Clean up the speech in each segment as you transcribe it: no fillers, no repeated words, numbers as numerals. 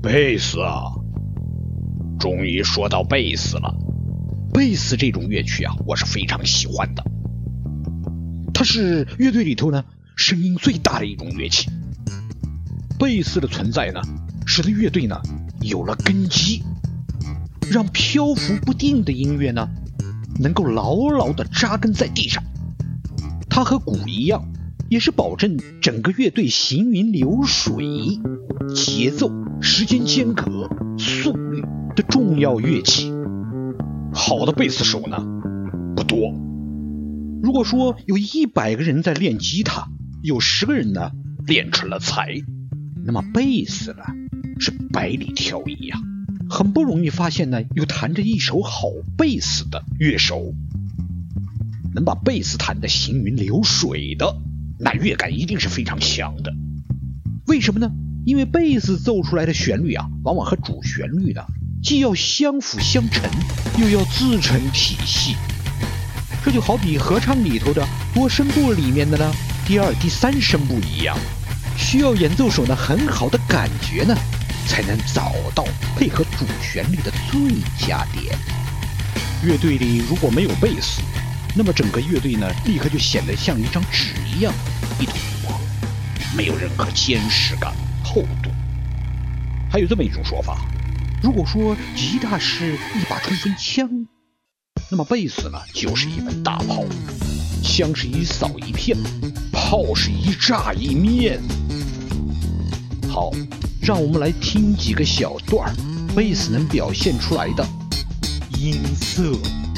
贝斯啊，终于说到贝斯了。贝斯这种乐曲啊，我是非常喜欢的。它是乐队里头呢声音最大的一种乐器。贝斯的存在呢，使得乐队呢有了根基，让漂浮不定的音乐呢能够牢牢地扎根在地上。它和鼓一样，也是保证整个乐队行云流水、节奏、时间间隔、速率的重要乐器。好的贝斯手呢不多。如果说有100个人在练吉他，有10个人呢练成了才，那么贝斯呢是百里挑一啊，很不容易发现呢有弹着一手好贝斯的乐手。能把贝斯弹得行云流水的，那乐感一定是非常强的。为什么呢？因为贝斯奏出来的旋律啊，往往和主旋律呢既要相辅相成，又要自成体系。这就好比合唱里头的多声部里面的呢第2、第3声部一样，需要演奏手呢很好的感觉呢，才能找到配合主旋律的最佳点。乐队里如果没有贝斯，那么整个乐队呢立刻就显得像一张纸一样，一坨不合，没有任何坚实感、厚度。还有这么一种说法，如果说吉他是一把冲锋枪，那么贝斯呢就是一门大炮，枪是一扫一片，炮是一炸一灭。好，让我们来听几个小段贝斯能表现出来的音色。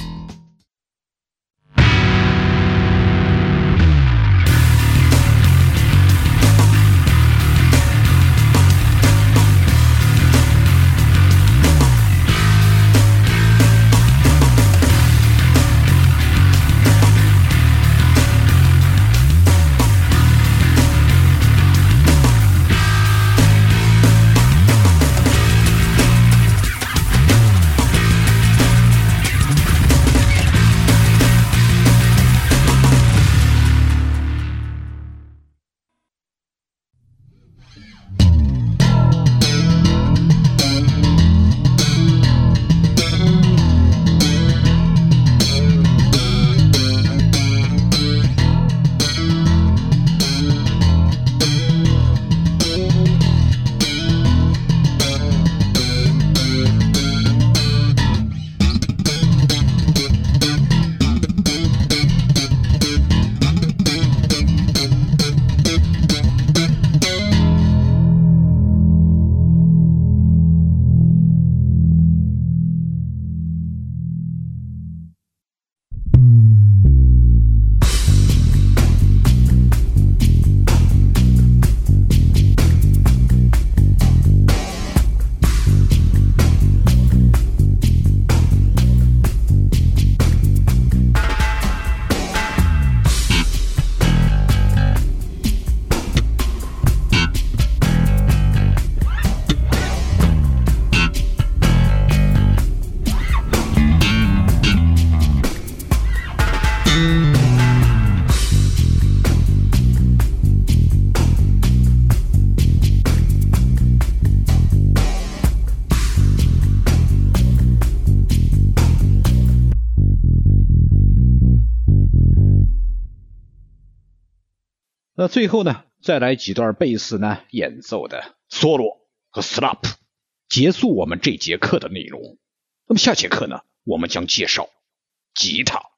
那最后呢，再来几段贝斯呢演奏的 solo 和 slap， 结束我们这节课的内容。那么下节课呢，我们将介绍吉他。